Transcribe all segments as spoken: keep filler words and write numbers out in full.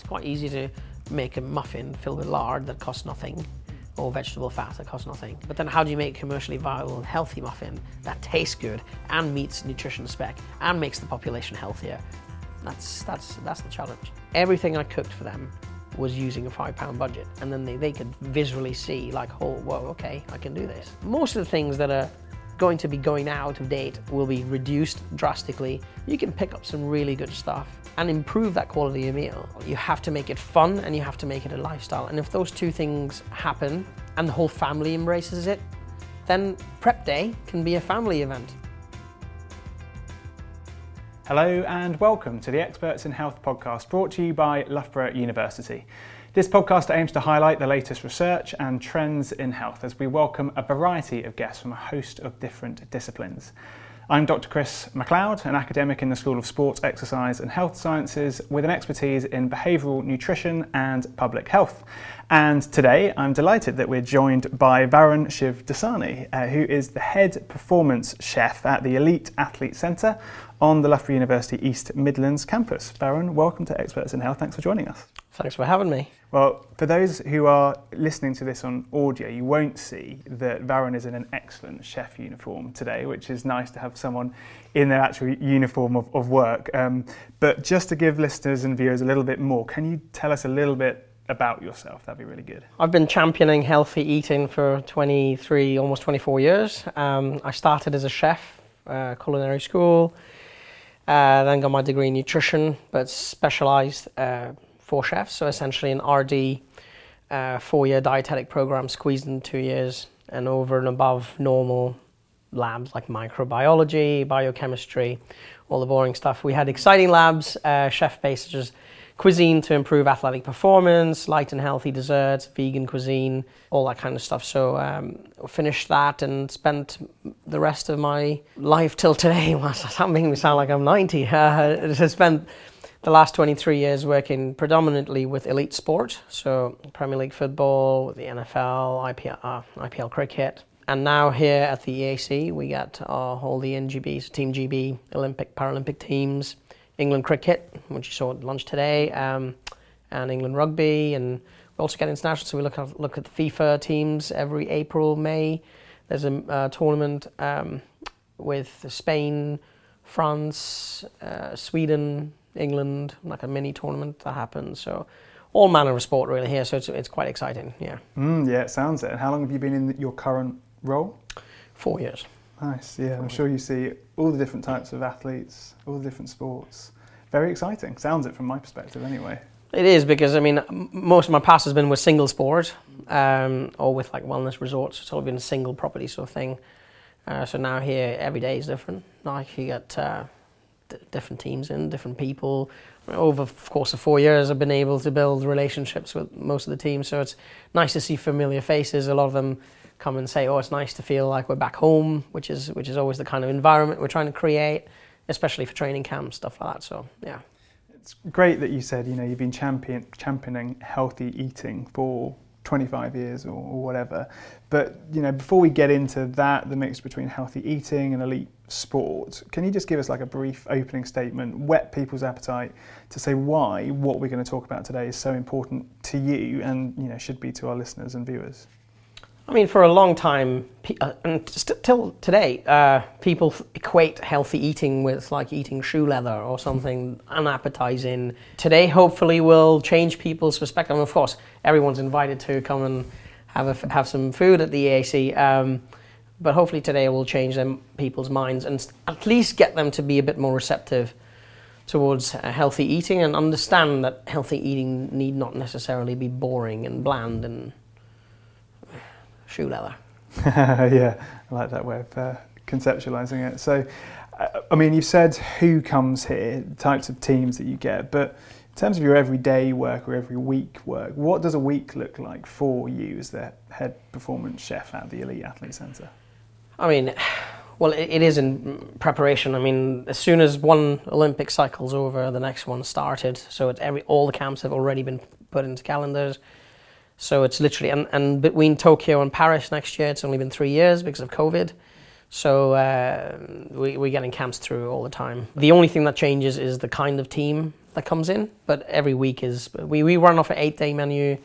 quite easy to make a muffin filled with lard that costs nothing, or vegetable fat that costs nothing. But then how do you make a commercially viable and healthy muffin that tastes good and meets nutrition spec and makes the population healthier? That's that's that's the challenge. Everything I cooked for them was using a five pound budget, and then they, they could visually see like, oh, whoa, okay, I can do this. Most of the things that are going to be going out of date will be reduced drastically. You can pick up some really good stuff and improve that quality of meal. You have to make it fun and you have to make it a lifestyle. And if those two things happen and the whole family embraces it, then prep day can be a family event. Hello and welcome to the Experts in Health podcast, brought to you by Loughborough University. This podcast aims to highlight the latest research and trends in health as we welcome a variety of guests from a host of different disciplines. I'm Doctor Chris MacLeod, an academic in the School of Sport, Exercise and Health Sciences with an expertise in behavioural nutrition and public health. And today I'm delighted that we're joined by Varun Shivdasani, uh, who is the head performance chef at the Elite Athlete Centre on the Loughborough University East Midlands campus. Varun, welcome to Experts in Health. Thanks for joining us. Thanks for having me. Well, for those who are listening to this on audio, you won't see that Varun is in an excellent chef uniform today, which is nice to have someone in their actual uniform of, of work. Um, but just to give listeners and viewers a little bit more, can you tell us a little bit about yourself? That'd be really good. I've been championing healthy eating for twenty-three, almost twenty-four years. Um, I started as a chef, uh, culinary school, uh, then got my degree in nutrition, but specialised uh, for chefs, so essentially an R D uh, four-year dietetic program squeezed in two years and over and above normal labs like microbiology, biochemistry, all the boring stuff. We had exciting labs, uh, chef-based, such as cuisine to improve athletic performance, light and healthy desserts, vegan cuisine, all that kind of stuff. So um, finished that and spent the rest of my life till today. Well, that makes me sound like I'm ninety. Uh, I spent the last twenty-three years working predominantly with elite sport, so Premier League football, the N F L, I P L, uh, I P L cricket. And now here at the E A C, we got uh, all the N G Bs, Team G B, Olympic, Paralympic teams, England cricket, which you saw at lunch today, um, and England rugby. And we also get international, so we look at, look at the FIFA teams every April, May. There's a uh, tournament um, with Spain, France, uh, Sweden, England, like a mini tournament that happens. So all manner of sport really here, so it's it's quite exciting, yeah. Mm, yeah, it sounds it. And how long have you been in your current role? Four years. Nice, yeah. I'm sure you see all the different types of athletes, all the different sports. Very exciting. Sounds it from my perspective anyway. It is, because I mean, most of my past has been with single sport, um, or with like wellness resorts. It's all been a single property sort of thing. Uh, so now here, every day is different. Like you get uh, d- different teams in, different people. Over the course of four years, I've been able to build relationships with most of the teams. So it's nice to see familiar faces. A lot of them come and say, oh, it's nice to feel like we're back home, which is which is always the kind of environment we're trying to create, especially for training camps, stuff like that. So, yeah. It's great that you said, you know, you've been champion, championing healthy eating for twenty-five years or, or whatever. But, you know, before we get into that, the mix between healthy eating and elite sport, can you just give us like a brief opening statement, whet people's appetite to say why what we're going to talk about today is so important to you and, you know, should be to our listeners and viewers? I mean, for a long time, uh, and st- till today, uh, people f- equate healthy eating with like eating shoe leather or something unappetizing. Today, hopefully, will change people's perspective. And of course, everyone's invited to come and have a f- have some food at the E A C. Um, but hopefully today will change them people's minds and st- at least get them to be a bit more receptive towards uh, healthy eating and understand that healthy eating need not necessarily be boring and bland and shoe leather. Yeah, I like that way of uh, conceptualising it. So, uh, I mean, you said who comes here, the types of teams that you get, but in terms of your everyday work or every week work, what does a week look like for you as the head performance chef at the Elite Athlete Centre? I mean, well, it, it is in preparation. I mean, as soon as one Olympic cycle's over, the next one started. So it's every all the camps have already been put into calendars. So it's literally, and, and between Tokyo and Paris next year, it's only been three years because of COVID. So uh, we, we're getting camps through all the time. The only thing that changes is the kind of team that comes in, but every week is, we, we run off an eight-day menu,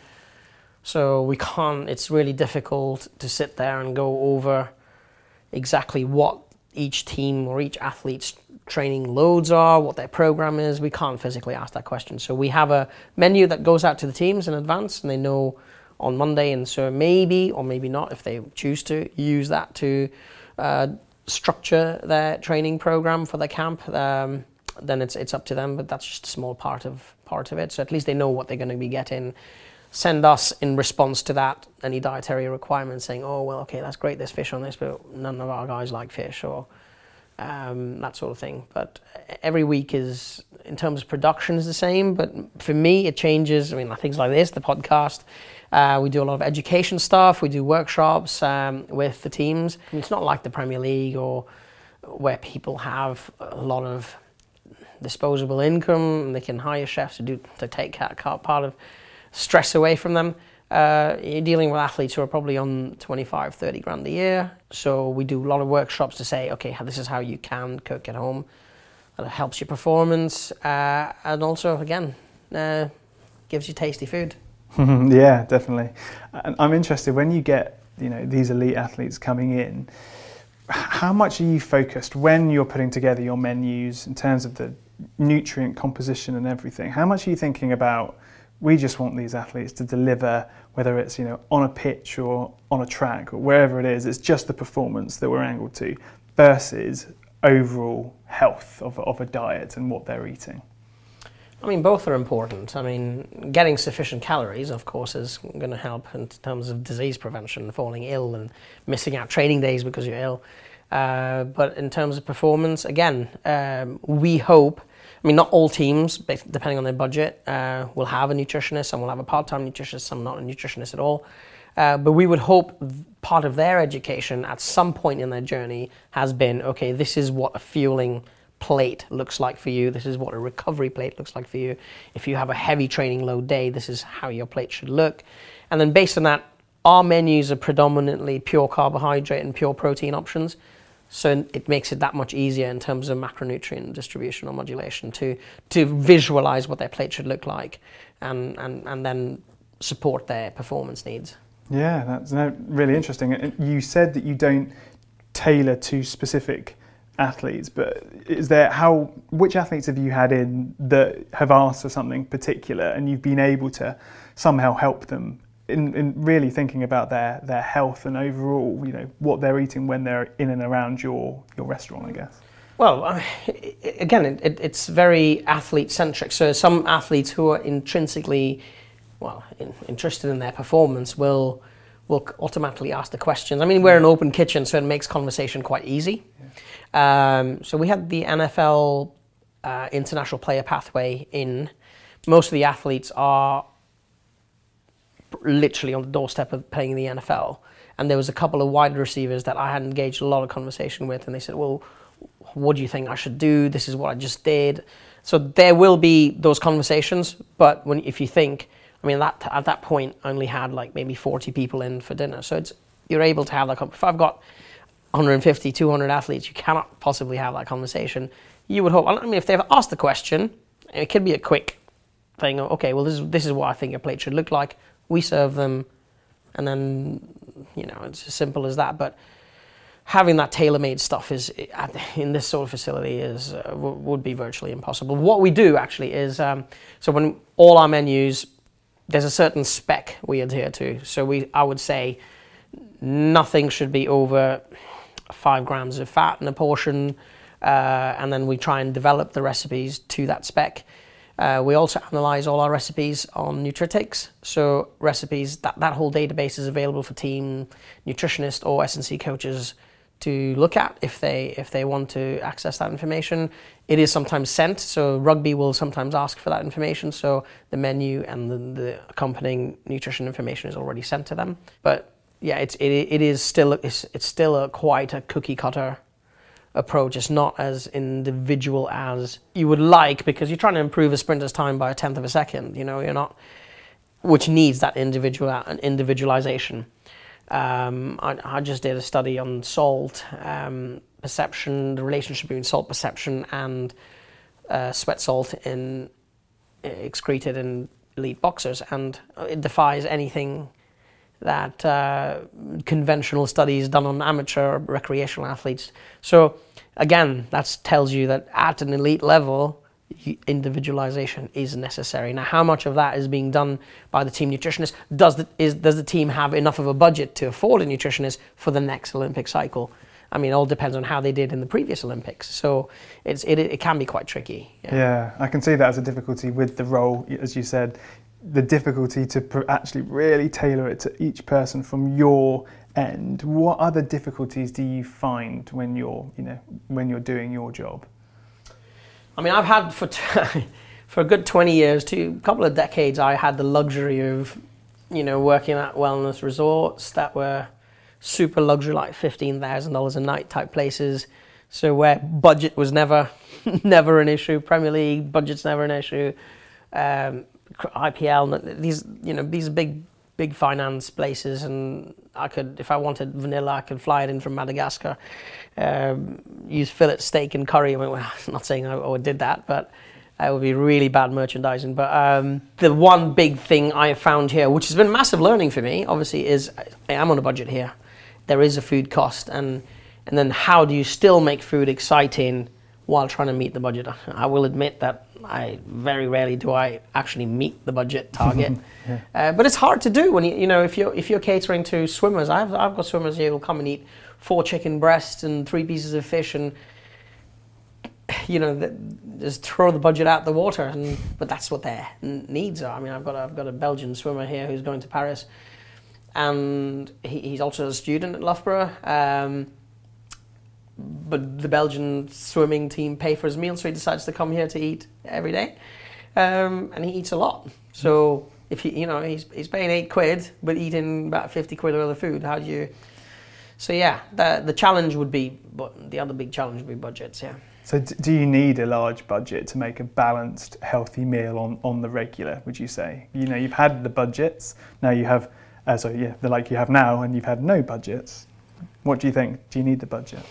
so we can't, it's really difficult to sit there and go over exactly what each team or each athlete's training loads are, what their program is. We can't physically ask that question. So we have a menu that goes out to the teams in advance, and they know on Monday, and so maybe, or maybe not, if they choose to, use that to uh, structure their training program for their camp. Um, then it's it's up to them, but that's just a small part of part of it. So at least they know what they're going to be getting. Send us in response to that any dietary requirements, saying, oh well, okay, that's great, there's fish on this, but none of our guys like fish, or um, that sort of thing. But every week is, in terms of production, is the same, but for me it changes. I mean, things like this, the podcast, uh, we do a lot of education stuff, we do workshops um, with the teams. I mean, it's not like the Premier League, or where people have a lot of disposable income and they can hire chefs to do to take part of stress away from them. Uh, you're dealing with athletes who are probably on twenty-five, thirty grand a year. So we do a lot of workshops to say, okay, this is how you can cook at home. That helps your performance, uh, and also, again, uh, gives you tasty food. Yeah, definitely. And I'm interested, when you get, you know, these elite athletes coming in, how much are you focused when you're putting together your menus in terms of the nutrient composition and everything? How much are you thinking about, we just want these athletes to deliver, whether it's, you know, on a pitch or on a track or wherever it is, it's just the performance that we're angled to, versus overall health of, of a diet and what they're eating? I mean, both are important. I mean, getting sufficient calories, of course, is going to help in terms of disease prevention, falling ill and missing out training days because you're ill. Uh, but in terms of performance, again, um, we hope, I mean, not all teams, depending on their budget, uh, will have a nutritionist. Some will have a part-time nutritionist, some not a nutritionist at all. Uh, but we would hope part of their education at some point in their journey has been, okay, this is what a fueling plate looks like for you. This is what a recovery plate looks like for you. If you have a heavy training load day, this is how your plate should look. And then based on that, our menus are predominantly pure carbohydrate and pure protein options. So it makes it that much easier in terms of macronutrient distribution or modulation to to visualize what their plate should look like, and, and, and then support their performance needs. Yeah, that's no, really interesting. And you said that you don't tailor to specific athletes, but is there, how, which athletes have you had in that have asked for something particular and you've been able to somehow help them in, in really thinking about their, their health and overall, you know, what they're eating when they're in and around your, your restaurant, I guess? Well, uh, again, it, it, it's very athlete-centric. So some athletes who are intrinsically, well, in, interested in their performance will will automatically ask the questions. I mean, we're an open kitchen, so it makes conversation quite easy. Yeah. Um, so we had the N F L uh, International Player Pathway in. Most of the athletes are literally on the doorstep of playing in the N F L. And there was a couple of wide receivers that I had engaged a lot of conversation with, and they said, well, what do you think I should do? This is what I just did. So there will be those conversations, but when if you think, I mean, that at that point, I only had like maybe forty people in for dinner. So it's you're able to have that. If I've got one hundred fifty, two hundred athletes, you cannot possibly have that conversation. You would hope, I mean, if they've asked the question, it could be a quick thing. Okay, well, this is, this is what I think your plate should look like. We serve them, and then, you know, it's as simple as that. But having that tailor-made stuff is in this sort of facility is uh, w- would be virtually impossible. What we do actually is, um, so when all our menus, there's a certain spec we adhere to. So we, I would say, nothing should be over five grams of fat in a portion, uh, and then we try and develop the recipes to that spec. Uh, we also analyze all our recipes on Nutritics. So recipes, that, that whole database is available for team nutritionists or S and C coaches to look at if they if they want to access that information. It is sometimes sent, so rugby will sometimes ask for that information, so the menu and the, the accompanying nutrition information is already sent to them. But yeah, it's it it is still it's, it's still a quite a cookie cutter approach. It's not as individual as you would like, because you're trying to improve a sprinter's time by a tenth of a second. You know, you're not, which needs that individual individualization. Um, I, I just did a study on salt um, perception, the relationship between salt perception and uh, sweat salt in excreted in elite boxers, and it defies anything that uh, conventional studies done on amateur recreational athletes. So again, that tells you that at an elite level, individualization is necessary. Now, how much of that is being done by the team nutritionist? Does the, is, does the team have enough of a budget to afford a nutritionist for the next Olympic cycle? I mean, it all depends on how they did in the previous Olympics. So it's, it, it can be quite tricky. Yeah. yeah, I can see that as a difficulty with the role, as you said, the difficulty to pr- actually really tailor it to each person from your end. What other difficulties do you find when you're, you know, when you're doing your job? I mean, I've had for t- for a good twenty years, to a couple of decades, I had the luxury of, you know, working at wellness resorts that were super luxury, like fifteen thousand dollars a night type places. So where budget was never, never an issue. Premier League budget's never an issue. Um, I P L, these, you know, these big, big finance places, and I could, if I wanted vanilla, I could fly it in from Madagascar. Um, use fillet steak and curry. I mean, well, I'm not saying I, I did that, but it would be really bad merchandising. But um, the one big thing I have found here, which has been massive learning for me, obviously, is I am on a budget here. There is a food cost, and and then how do you still make food exciting while trying to meet the budget? I will admit that I very rarely do I actually meet the budget target, yeah. uh, but it's hard to do when you you know if you're if you're catering to swimmers. I've I've got swimmers here who'll come and eat four chicken breasts and three pieces of fish, and you know the, just throw the budget out the water. And but that's what their needs are. I mean, I've got a, I've got a Belgian swimmer here who's going to Paris, and he, he's also a student at Loughborough. Um, but the Belgian swimming team pay for his meal, so he decides to come here to eat every day, um, and he eats a lot. So if he, you know, he's he's paying eight quid, but eating about fifty quid of other food. How do you? So yeah, the the challenge would be, but the other big challenge would be budgets. Yeah. So do you need a large budget to make a balanced, healthy meal on, on the regular? Would you say? You know, you've had the budgets. Now you have, uh, so yeah, the like you have now, and you've had no budgets. What do you think? Do you need the budget?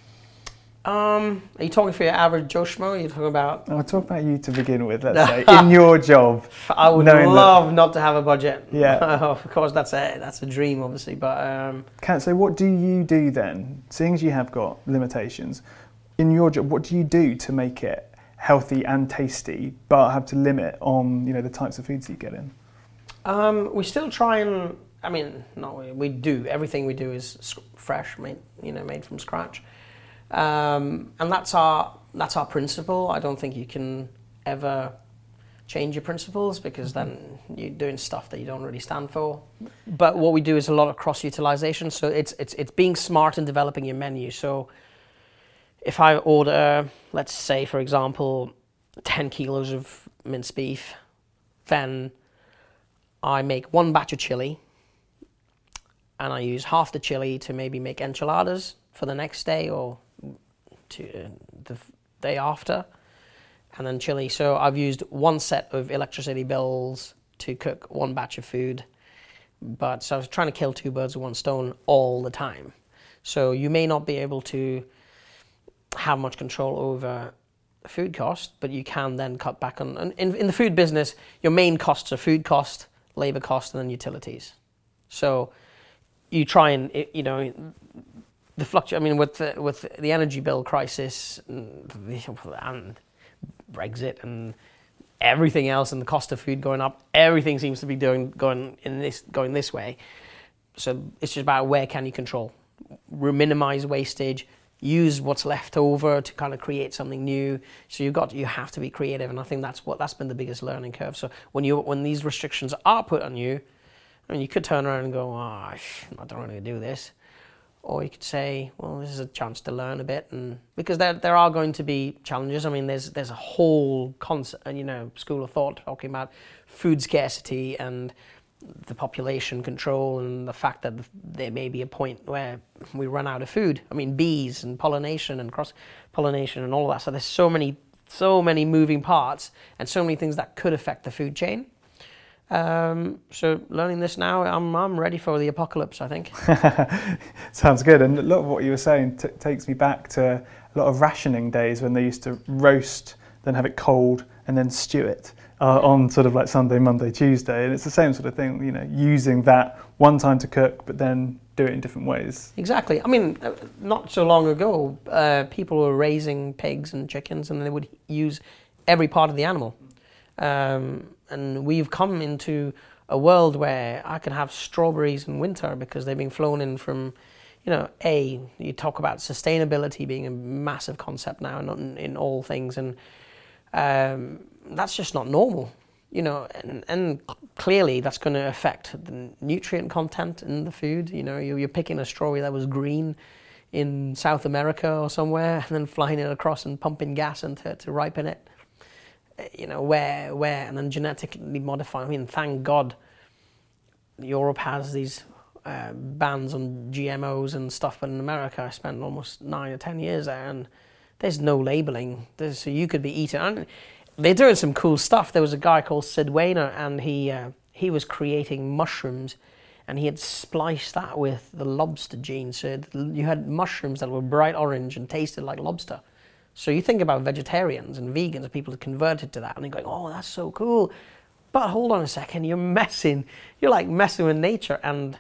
Um, are you talking for your average Joe Schmo? Are you talking about? I'll talk about you to begin with. Let's say in your job. I would love that... not to have a budget. Yeah, of course that's a that's a dream, obviously. But um... Can, so what do you do then? Seeing as you have got limitations in your job, what do you do to make it healthy and tasty, but have to limit on you know the types of foods you get in? Um, we still try and. I mean, no, we, we do everything we do is fresh, made you know made from scratch. Um, and that's our that's our principle. I don't think you can ever change your principles, because then you're doing stuff that you don't really stand for. But what we do is a lot of cross-utilization. So it's it's it's being smart in developing your menu. So if I order, let's say, for example, ten kilos of minced beef, then I make one batch of chili, and I use half the chili to maybe make enchiladas for the next day or to uh, the day after, and then chili. So I've used one set of electricity bills to cook one batch of food, but so I was trying to kill two birds with one stone all the time. So you may not be able to have much control over food cost, but you can then cut back on, and in, in the food business, your main costs are food cost, labor cost, and then utilities. So you try and, you know, the fluctu- I mean, with the, with the energy bill crisis and, and Brexit and everything else, and the cost of food going up, everything seems to be doing going in this going this way. So it's just about where can you control, minimize wastage, use what's left over to kind of create something new. So you've got you have to be creative, and I think that's what that's been the biggest learning curve. So when you when these restrictions are put on you, I mean, you could turn around and go, oh, I don't want to do this. Or you could say, well, this is a chance to learn a bit, and because there there are going to be challenges. I mean, there's there's a whole concept, you know, school of thought talking about food scarcity and the population control, and the fact that there may be a point where we run out of food. I mean, bees and pollination and cross pollination and all of that. So there's so many so many moving parts and so many things that could affect the food chain. Um, so learning this now, I'm I'm ready for the apocalypse, I think. Sounds good. And a lot of what you were saying t- takes me back to a lot of rationing days when they used to roast, then have it cold, and then stew it uh, on sort of like Sunday, Monday, Tuesday. And it's the same sort of thing, you know, using that one time to cook, but then do it in different ways. Exactly. I mean, uh, not so long ago, uh, people were raising pigs and chickens, and they would use every part of the animal. Um, and we've come into a world where I can have strawberries in winter because they've been flown in from, you know, A, you talk about sustainability being a massive concept now in, in all things, and um, that's just not normal, you know, and, and clearly that's going to affect the nutrient content in the food. You know, you're picking a strawberry that was green in South America or somewhere and then flying it across and pumping gas into it to ripen it. You know, where, where, and then genetically modify. I mean, thank God Europe has these uh, bans on G M Os and stuff, but in America I spent almost nine or ten years there, and there's no labeling. There's, so you could be eating. And they're doing some cool stuff. There was a guy called Sid Wainer, and he uh, he was creating mushrooms, and he had spliced that with the lobster gene. So you had mushrooms that were bright orange and tasted like lobster. So you think about vegetarians and vegans and people that converted to that, and they're going, oh, that's so cool. But hold on a second, you're messing, you're like messing with nature. And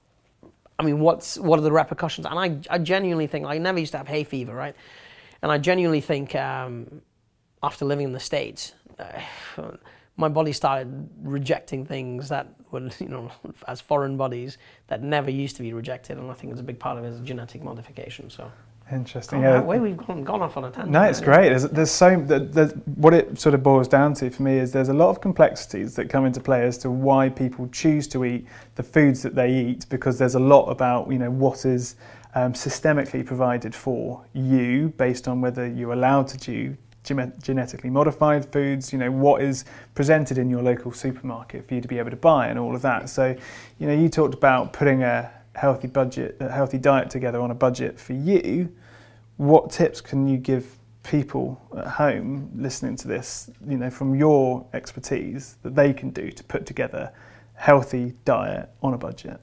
I mean, what's what are the repercussions? And I, I genuinely think, I never used to have hay fever, right? And I genuinely think um, after living in the States, uh, my body started rejecting things that were, you know, as foreign bodies that never used to be rejected. And I think it's a big part of it is genetic modification, so. Interesting. Oh, yeah. Way we've gone, gone off on a tangent. No, it's great. There's, there's so there's, what it sort of boils down to for me is there's a lot of complexities that come into play as to why people choose to eat the foods that they eat, because there's a lot about, you know, what is um, systemically provided for you based on whether you're allowed to do genetically modified foods, you know, what is presented in your local supermarket for you to be able to buy and all of that. So, you know, you talked about putting a healthy budget, a healthy diet together on a budget for you. What tips can you give people at home listening to this, you know, from your expertise that they can do to put together a healthy diet on a budget?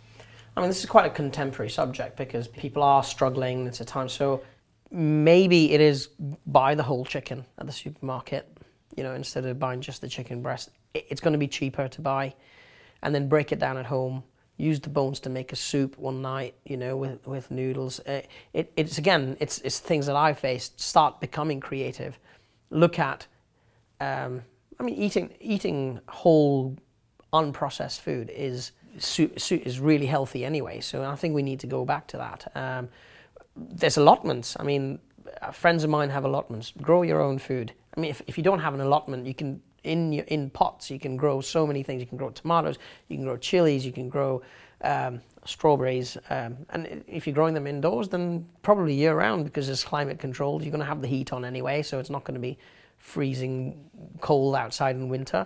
I mean, this is quite a contemporary subject because people are struggling. It's a time, so maybe it is buy the whole chicken at the supermarket, you know, instead of buying just the chicken breast. It's going to be cheaper to buy, and then break it down at home. Use the bones to make a soup one night, you know, with, with noodles. Uh, it, it's, again, it's, it's things that I faced. Start becoming creative. Look at, um, I mean, eating eating whole, unprocessed food is is really healthy anyway. So I think we need to go back to that. Um, there's allotments. I mean, friends of mine have allotments. Grow your own food. I mean, if, if you don't have an allotment, you can, in your, in pots, you can grow so many things. You can grow tomatoes, you can grow chilies, you can grow um, strawberries. Um, and if you're growing them indoors, then probably year round, because it's climate controlled. You're going to have the heat on anyway, so it's not going to be freezing cold outside in winter.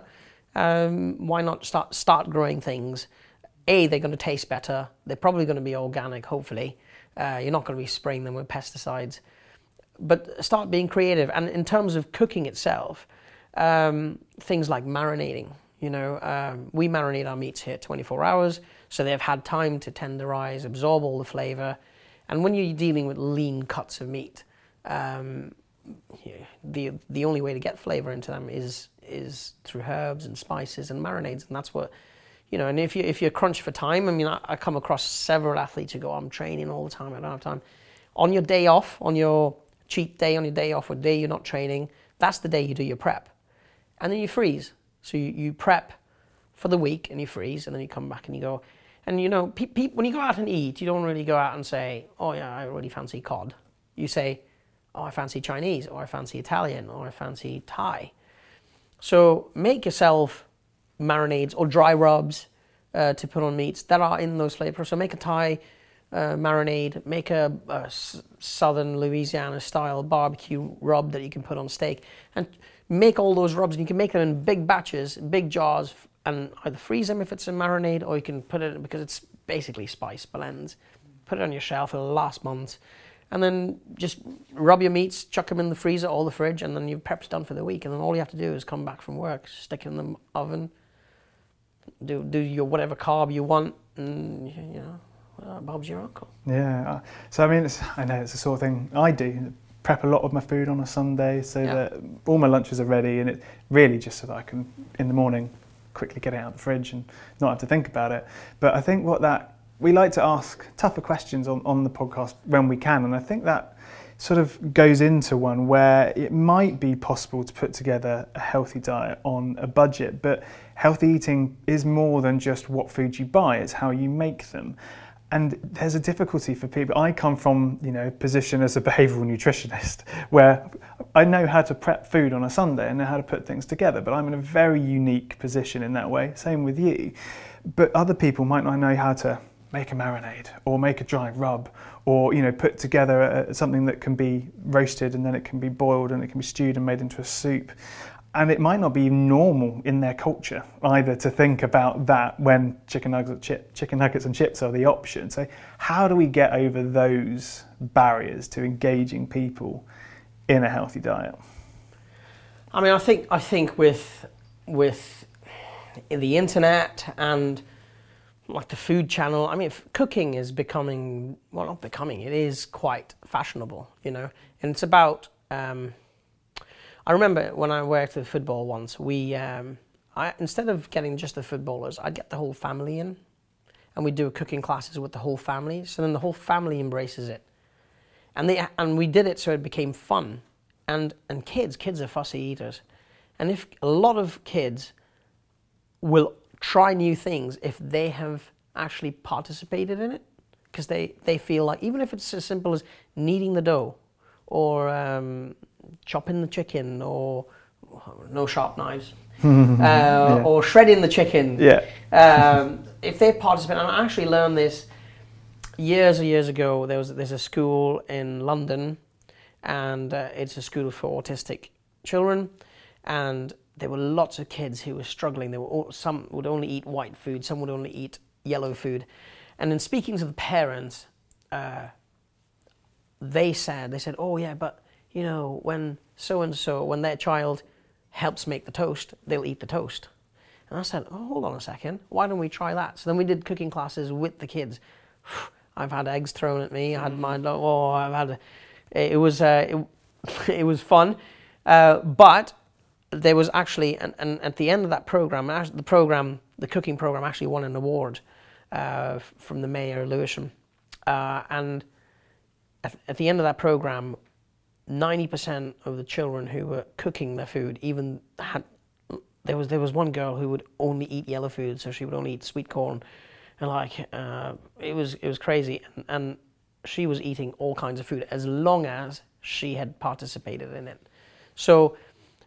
Um, why not start start growing things? A, they're going to taste better. They're probably going to be organic, hopefully. Uh, you're not going to be spraying them with pesticides. But start being creative. And in terms of cooking itself, um, things like marinating. You know, um, we marinate our meats here twenty-four hours, so they've had time to tenderize, absorb all the flavor. And when you're dealing with lean cuts of meat, um, the the only way to get flavor into them is is through herbs and spices and marinades, and that's what, you know. And if you if you're crunched for time, I mean, I, I come across several athletes who go, I'm training all the time, I don't have time. On your day off, on your cheat day, on your day off, or day you're not training, that's the day you do your prep, and then you freeze. So you, you prep for the week and you freeze, and then you come back and you go. And you know, pe- pe- when you go out and eat, you don't really go out and say, oh yeah, I really fancy cod. You say, oh, I fancy Chinese, or I fancy Italian, or I fancy Thai. So make yourself marinades or dry rubs uh, to put on meats that are in those flavors. So make a Thai uh, marinade, make a, a southern Louisiana style barbecue rub that you can put on steak, and make all those rubs. And you can make them in big batches, big jars, and either freeze them if it's a marinade, or you can put it, because it's basically spice blends, put it on your shelf, it'll last months. And then just rub your meats, chuck them in the freezer or the fridge, and then your prep's done for the week. And then all you have to do is come back from work, stick it in the oven, do do your whatever carb you want, and you know, uh, Bob's your uncle. Yeah. So I mean, it's, I know it's the sort of thing I do. Prep a lot of my food on a Sunday so yeah. that all my lunches are ready, and it really just so that I can in the morning quickly get it out of the fridge and not have to think about it. But I think what that we like to ask tougher questions on, on the podcast when we can, and I think that sort of goes into one where it might be possible to put together a healthy diet on a budget, but healthy eating is more than just what food you buy, it's how you make them. And there's a difficulty for people. I come from, you know, a position as a behavioural nutritionist where I know how to prep food on a Sunday and know how to put things together, but I'm in a very unique position in that way. Same with you. But other people might not know how to make a marinade or make a dry rub or, you know, put together a, something that can be roasted and then it can be boiled and it can be stewed and made into a soup. And it might not be normal in their culture either to think about that when chicken nuggets, chip, chicken nuggets and chips are the option. So how do we get over those barriers to engaging people in a healthy diet? I mean, I think I think with with the internet and like the food channel, I mean, cooking is becoming, well, not becoming, it is quite fashionable, you know, and it's about... Um, I remember when I worked with football once, we, um, I, instead of getting just the footballers, I'd get the whole family in, and we'd do cooking classes with the whole family, so then the whole family embraces it. And they, and we did it so it became fun. And, and kids, kids are fussy eaters. And if a lot of kids will try new things if they have actually participated in it, because they, they feel like, even if it's as simple as kneading the dough, or... Um, chopping the chicken, or no sharp knives, uh, yeah. or shredding the chicken. Yeah. um, if they participate, and I actually learned this years and years ago. There was there's a school in London, and uh, it's a school for autistic children, and there were lots of kids who were struggling. There were all, some would only eat white food, some would only eat yellow food, and in speaking to the parents, uh, they said they said, "Oh yeah, but." You know, when so-and-so, when their child helps make the toast, they'll eat the toast. And I said, oh, hold on a second, why don't we try that? So then we did cooking classes with the kids. I've had eggs thrown at me, I had my, oh, I've had, it was, uh, it, it was fun. Uh, but there was actually, and, and at the end of that program, the program, the cooking program actually won an award uh, from the Mayor Lewisham. Uh, and at, at the end of that program, ninety percent of the children who were cooking their food even had, there was there was one girl who would only eat yellow food, so she would only eat sweet corn, and like uh, it was it was crazy, and, and she was eating all kinds of food as long as she had participated in it. So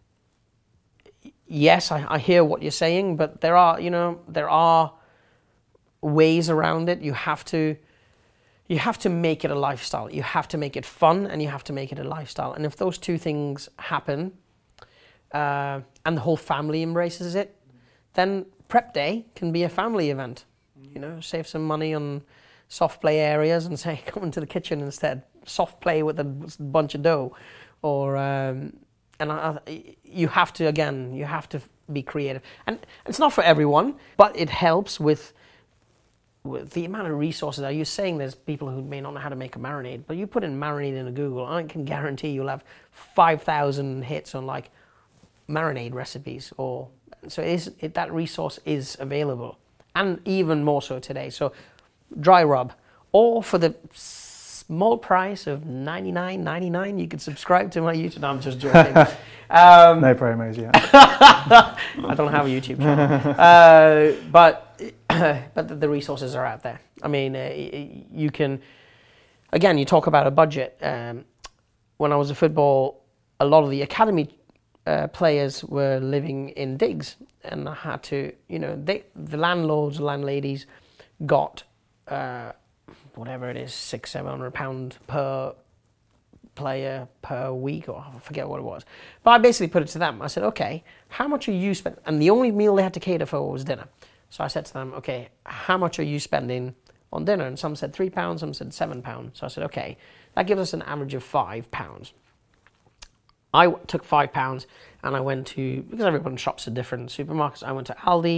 yes, I, I hear what you're saying, but there are you know there are ways around it. You have to. You have to make it a lifestyle. You have to make it fun, and you have to make it a lifestyle. And if those two things happen, uh, and the whole family embraces it, then prep day can be a family event. You know, save some money on soft play areas and say, come into the kitchen instead. Soft play with a bunch of dough, or um, and I, you have to again, you have to be creative. And it's not for everyone, but it helps with. With the amount of resources. Are you saying there's people who may not know how to make a marinade, but you put in marinade into Google, I can guarantee you'll have five thousand hits on like marinade recipes. Or so it is, it, that resource is available, and even more so today. So dry rub, or for the small price of ninety-nine ninety-nine, you could subscribe to my YouTube. No, I'm just joking. um, no promos yet. I don't have a YouTube channel, uh, but. But the resources are out there. I mean, uh, you can, again, you talk about a budget. Um, when I was at football, a lot of the academy uh, players were living in digs, and I had to, you know, they, the landlords, landladies got uh, whatever it is, six, seven hundred pound per player per week, or I forget what it was. But I basically put it to them. I said, okay, how much are you spending? And the only meal they had to cater for was dinner. So I said to them, okay, how much are you spending on dinner? And some said three pounds, some said seven pounds. So I said, okay, that gives us an average of five pounds. I w- took five pounds and I went to, because everyone shops at different supermarkets, I went to Aldi,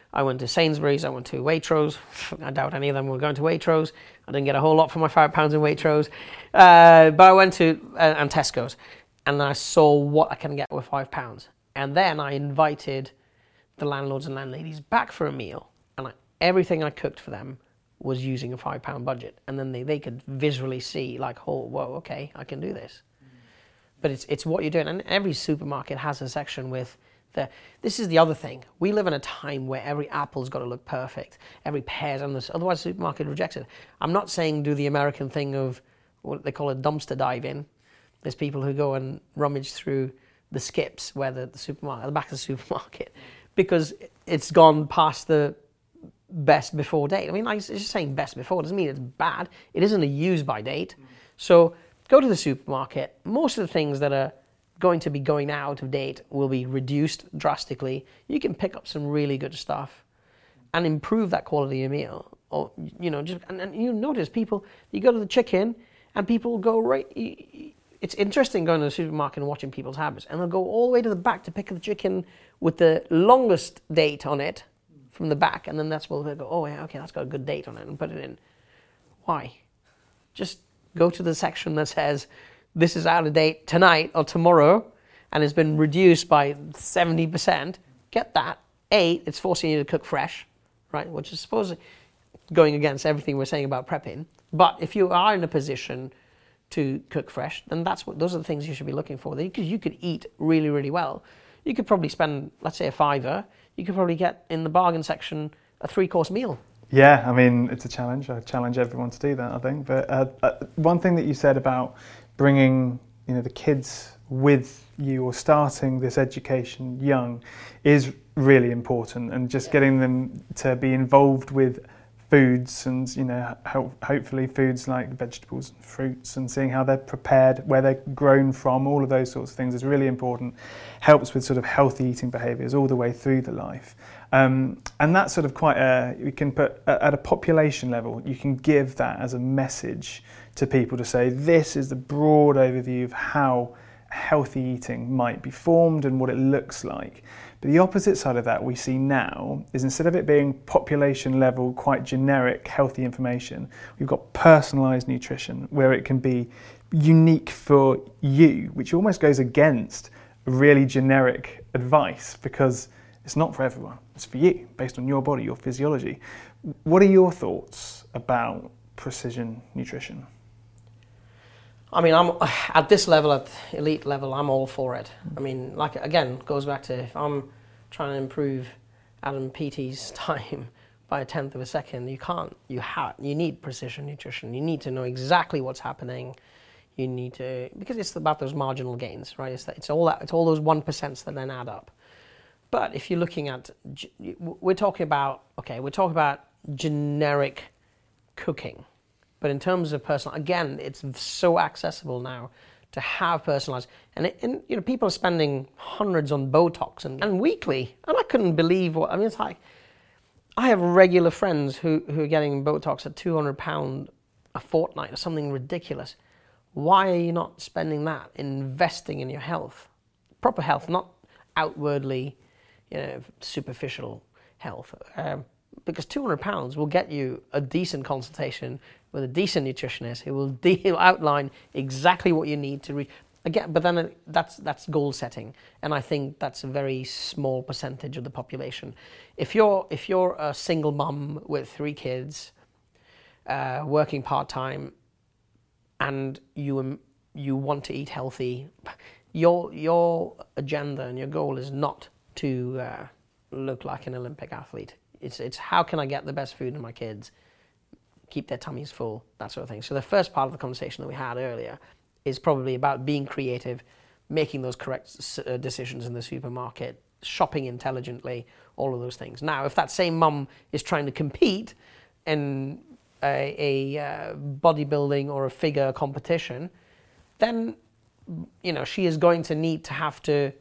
I went to Sainsbury's, I went to Waitrose. I doubt any of them were going to Waitrose. I didn't get a whole lot for my five pounds in Waitrose. Uh, but I went to, uh, and Tesco's, and I saw what I can get with five pounds. And then I invited the landlords and landladies back for a meal. And I, everything I cooked for them was using a five pound budget. And then they, they could visually see like, oh, whoa, okay, I can do this. But it's it's what you're doing. And every supermarket has a section with the, this is the other thing. We live in a time where every apple's got to look perfect. Every pear's on this, otherwise the supermarket rejects it. I'm not saying do the American thing of what they call a dumpster diving. There's people who go and rummage through the skips where the, the supermarket, the back of the supermarket, because it's gone past the best before date. I mean, like, it's just saying best before doesn't mean it's bad. It isn't a use by date. Mm. So go to the supermarket. Most of the things that are going to be going out of date will be reduced drastically. You can pick up some really good stuff and improve that quality of meal. Or, you know, just and, and you notice people, you go to the chicken and people go right. It's interesting going to the supermarket and watching people's habits, and they'll go all the way to the back to pick the chicken with the longest date on it from the back, and then that's where they'll go, oh yeah, okay, that's got a good date on it, and put it in. Why? Just go to the section that says this is out of date tonight or tomorrow and it's been reduced by seventy percent. Get that. A, it's forcing you to cook fresh, right? Which is supposedly going against everything we're saying about prepping. But if you are in a position to cook fresh, then that's what those are the things you should be looking for. Because you could eat really, really well. You could probably spend, let's say, a fiver. You could probably get in the bargain section a three-course meal. Yeah, I mean, it's a challenge. I challenge everyone to do that, I think. But uh, uh, one thing that you said about bringing, you know, the kids with you or starting this education young is really important, and just yeah. getting them to be involved with foods and, you know, ho- hopefully foods like vegetables and fruits, and seeing how they're prepared, where they're grown from, all of those sorts of things is really important. Helps with sort of healthy eating behaviours all the way through the life. Um, and that's sort of quite a, you can put, at a population level, you can give that as a message to people to say, this is the broad overview of how healthy eating might be formed and what it looks like. But the opposite side of that we see now is, instead of it being population level, quite generic healthy information, we've got personalised nutrition where it can be unique for you, which almost goes against really generic advice, because it's not for everyone, it's for you, based on your body, your physiology. What are your thoughts about precision nutrition? I mean, I'm at this level, at elite level, I'm all for it. I mean, like, again, goes back to, if I'm trying to improve Adam Peaty's time by a tenth of a second, you can't. You have. You need precision nutrition. You need to know exactly what's happening. You need to, because it's about those marginal gains, right? It's that, it's all that. It's all those one percents that then add up. But if you're looking at, we're talking about, okay, we're talking about generic cooking. But in terms of personal, again, it's so accessible now to have personalized. And, it, and you know, people are spending hundreds on Botox and, and weekly. And I couldn't believe what, I mean, it's like, I have regular friends who, who are getting Botox at two hundred pounds a fortnight or something ridiculous. Why are you not spending that, investing in your health? Proper health, not outwardly, you know, superficial health. Um, because two hundred pounds will get you a decent consultation with a decent nutritionist who will de- outline exactly what you need to reach. Again, but then that's that's goal setting, and I think that's a very small percentage of the population. If you're if you're a single mum with three kids, uh, working part time, and you you want to eat healthy, your your agenda and your goal is not to uh, look like an Olympic athlete. It's it's how can I get the best food in my kids, keep their tummies full, that sort of thing. So the first part of the conversation that we had earlier is probably about being creative, making those correct uh, decisions in the supermarket, shopping intelligently, all of those things. Now, if that same mum is trying to compete in a, a uh, bodybuilding or a figure competition, then, you know, she is going to need to have to.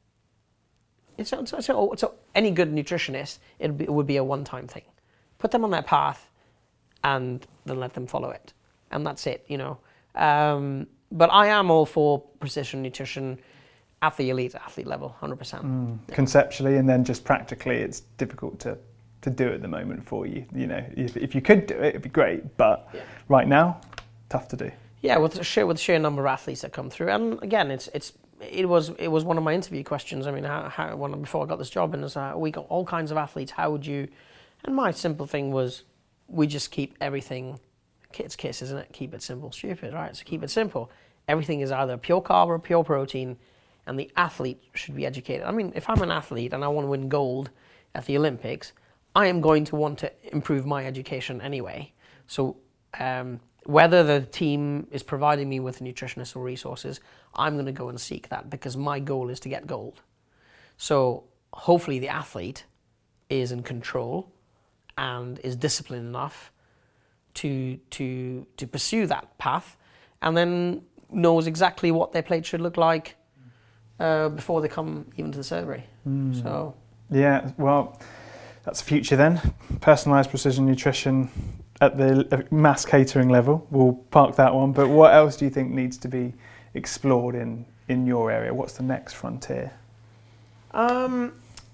It's, it's, it's, it's any good nutritionist, it, be, it would be a one-time thing. Put them on their path, and then let them follow it, and that's it. You know. Um, But I am all for precision nutrition at the elite athlete level, one hundred percent. Mm. Conceptually, and then just practically, it's difficult to to do at the moment for you? You know, if, if you could do it, it'd be great, but yeah. right now, tough to do. Yeah, with the sheer with the sheer number of athletes that come through, and again, it's it's it was it was one of my interview questions. I mean, how, how when before I got this job, and it's uh, we got all kinds of athletes. How would you? And my simple thing was, we just keep everything. It's KISS, isn't it? Keep it simple, stupid, right? So keep it simple. Everything is either pure carb or pure protein, and the athlete should be educated. I mean, if I'm an athlete and I want to win gold at the Olympics, I am going to want to improve my education anyway. So um, whether the team is providing me with nutritionists or resources, I'm going to go and seek that because my goal is to get gold. So hopefully the athlete is in control and is disciplined enough to to to pursue that path, and then knows exactly what their plate should look like uh, before they come even to the surgery. Mm. So yeah, well, that's the future then. Personalised precision nutrition at the mass catering level. We'll park that one. But what else do you think needs to be explored in in your area? What's the next frontier? Um.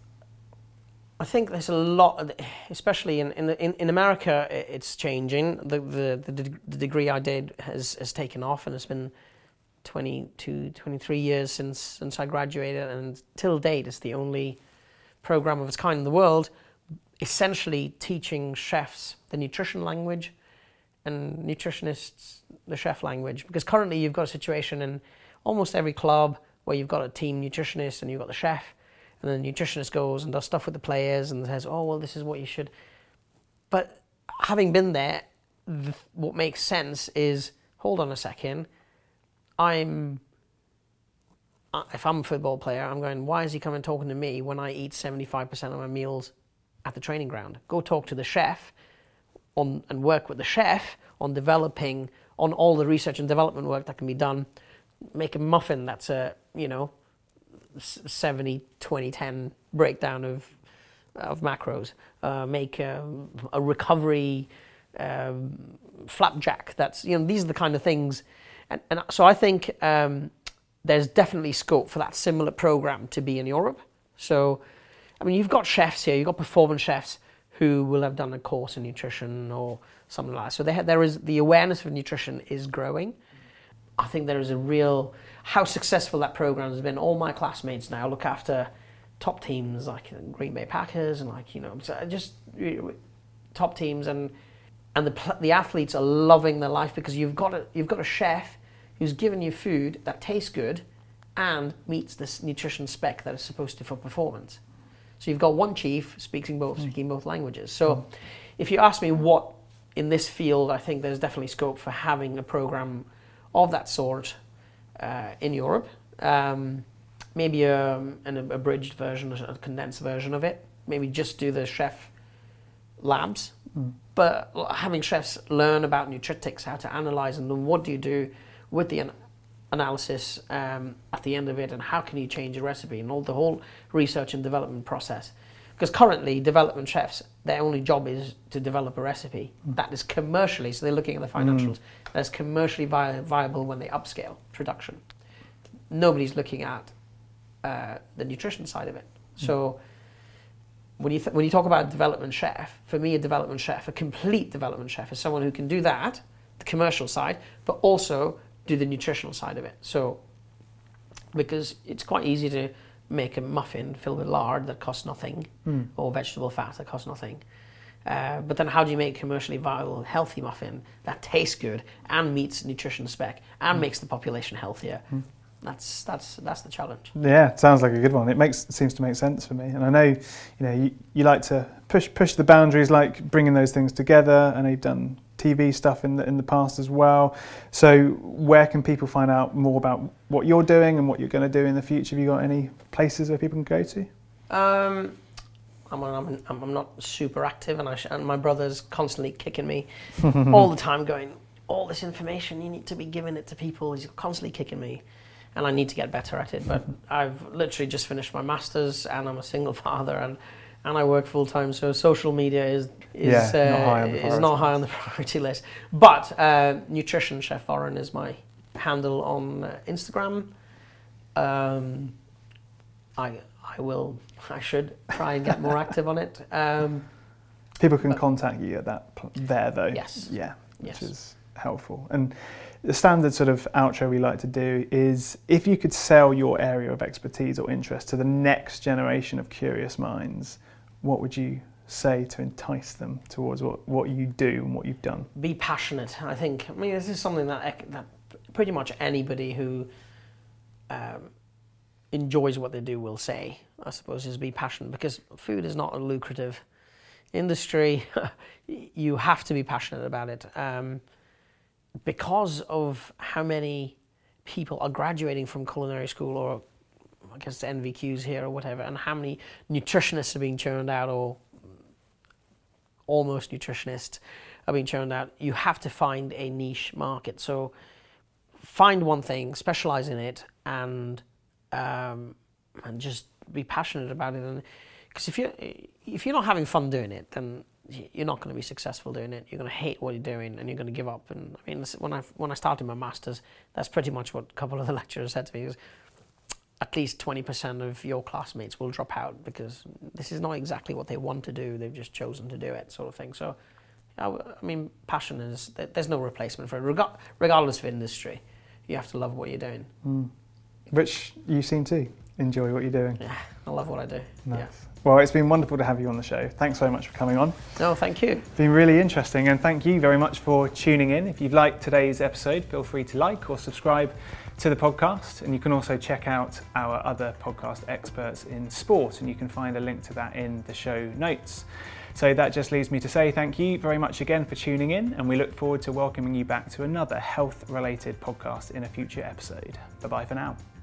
I think there's a lot, especially in in, the, in, in America, it's changing. The, the the the degree I did has, has taken off, and it's been twenty-two, twenty-three years since since I graduated, and till date, it's the only program of its kind in the world, essentially teaching chefs the nutrition language and nutritionists the chef language. Because currently, you've got a situation in almost every club where you've got a team nutritionist and you've got the chef. And then the nutritionist goes and does stuff with the players and says, oh, well, this is what you should. But having been there, th- what makes sense is, hold on a second, I'm, if I'm a football player, I'm going, why is he coming talking to me when I eat seventy-five percent of my meals at the training ground? Go talk to the chef on and work with the chef on developing, on all the research and development work that can be done. Make a muffin that's a, you know, seventy twenty ten breakdown of of macros, uh, make a, a recovery um, flapjack. That's, you know, these are the kind of things, and, and so I think um, there's definitely scope for that similar program to be in Europe. So, I mean, you've got chefs here, you've got performance chefs who will have done a course in nutrition or something like that. So they have, there is the awareness of nutrition is growing. I think there is a real, how successful that program has been. All my classmates now look after top teams like Green Bay Packers and like, you know, just top teams, and and the the athletes are loving their life because you've got a you've got a chef who's given you food that tastes good and meets this nutrition spec that is supposed to for performance. So you've got one chief speaking both mm. speaking both languages. So mm. if you ask me what in this field, I think there's definitely scope for having a program of that sort uh, in Europe. Um, maybe a, an abridged version, a condensed version of it. Maybe just do the chef labs. Mm. But having chefs learn about nutritics, how to analyze, and then what do you do with the an- analysis um, at the end of it, and how can you change a recipe, and all the whole research and development process. Because currently, development chefs, their only job is to develop a recipe mm. that is commercially, so they're looking at the financials, mm. that's commercially vi- viable when they upscale production. Nobody's looking at uh, the nutrition side of it. Mm. So when you th- when you talk about a development chef, for me, a development chef, a complete development chef, is someone who can do that, the commercial side, but also do the nutritional side of it. So, because it's quite easy to make a muffin filled with lard that costs nothing, mm. or vegetable fat that costs nothing. Uh, but then how do you make a commercially viable, healthy muffin that tastes good and meets nutrition spec and mm. makes the population healthier? Mm. That's that's that's the challenge. Yeah, it sounds like a good one. It makes it seems to make sense for me. And I know, you know, you, you like to push push the boundaries, like bringing those things together. I know you've done T V stuff in the in the past as well. So where can people find out more about what you're doing and what you're going to do in the future? Have you got any places where people can go to? Um, I'm I'm, I'm not super active, and I sh- and my brother's constantly kicking me all the time, going, all this information, you need to be giving it to people. He's constantly kicking me, and I need to get better at it. But I've literally just finished my master's, and I'm a single father, and and I work full time, so social media is is yeah, uh, not high on the is not high on the priority list. But uh, Nutrition Chef Warren is my handle on uh, Instagram. Um, I I will I should try and get more active on it. Um, People can but, contact you at that pl- there though. Yes. Yeah, which yes. is helpful. And the standard sort of outro we like to do is, if you could sell your area of expertise or interest to the next generation of curious minds, what would you say to entice them towards what, what you do and what you've done? Be passionate. I think, I mean, this is something that, that pretty much anybody who um, enjoys what they do will say, I suppose, is be passionate, because food is not a lucrative industry. You have to be passionate about it. Um, because of how many people are graduating from culinary school, or I guess N V Qs here or whatever, and how many nutritionists are being churned out, or almost nutritionists are being churned out, you have to find a niche market. So find one thing, specialize in it, and um, and just be passionate about it. And because if you if you're not having fun doing it, then you're not going to be successful doing it. You're going to hate what you're doing, and you're going to give up. And I mean, when I when I started my masters, that's pretty much what a couple of the lecturers said to me: is at least twenty percent of your classmates will drop out because this is not exactly what they want to do. They've just chosen to do it, sort of thing. So, I mean, passion is, there's no replacement for it. Regardless of industry, you have to love what you're doing. Mm. Which you seem to enjoy what you're doing. Yeah, I love what I do. Nice. Yeah. Well, it's been wonderful to have you on the show. Thanks so much for coming on. No, thank you. It's been really interesting, and thank you very much for tuning in. If you've liked today's episode, feel free to like or subscribe to the podcast, and you can also check out our other podcast, Experts in Sport, and you can find a link to that in the show notes. So that just leaves me to say thank you very much again for tuning in, and we look forward to welcoming you back to another health-related podcast in a future episode. Bye-bye for now.